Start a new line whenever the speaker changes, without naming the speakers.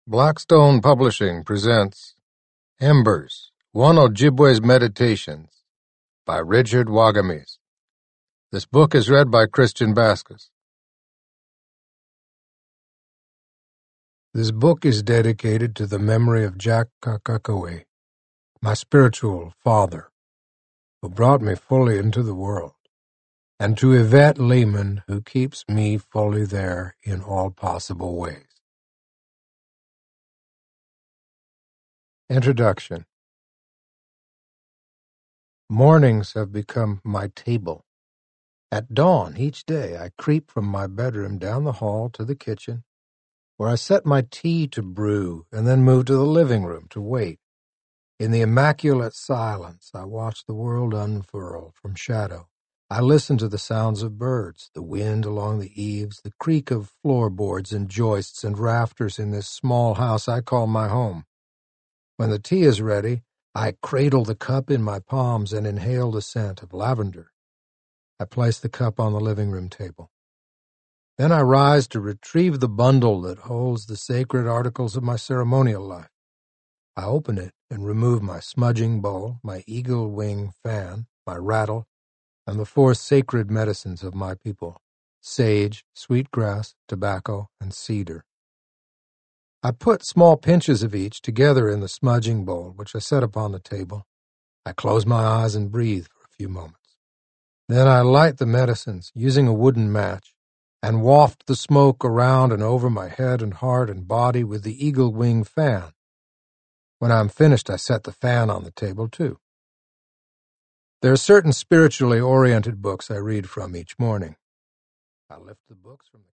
Blackstone Publishing presents Embers, One Ojibwe's Meditations by Richard Wagamese. This book is read by Christian Vasquez. This book is dedicated to the memory of Jack Kakakawe, my spiritual father, who brought me fully into the world, and to Yvette Lehman, who keeps me fully there in all possible ways. Introduction. Mornings have become my table. At dawn each day I creep from my bedroom down the hall to the kitchen, where I set my tea to brew and then move to the living room to wait. In the immaculate silence I watch the world unfurl from shadow. I listen to the sounds of birds, the wind along the eaves, the creak of floorboards and joists and rafters in this small house I call my home. When the tea is ready, I cradle the cup in my palms and inhale the scent of lavender. I place the cup on the living room table. Then I rise to retrieve the bundle that holds the sacred articles of my ceremonial life. I open it and remove my smudging bowl, my eagle wing fan, my rattle, and the 4 sacred medicines of my people: sage, sweetgrass, tobacco, and cedar. I put small pinches of each together in the smudging bowl, which I set upon the table. I close my eyes and breathe for a few moments. Then I light the medicines using a wooden match and waft the smoke around and over my head and heart and body with the eagle wing fan. When I'm finished, I set the fan on the table, too. There are certain spiritually oriented books I read from each morning. I lift the books from the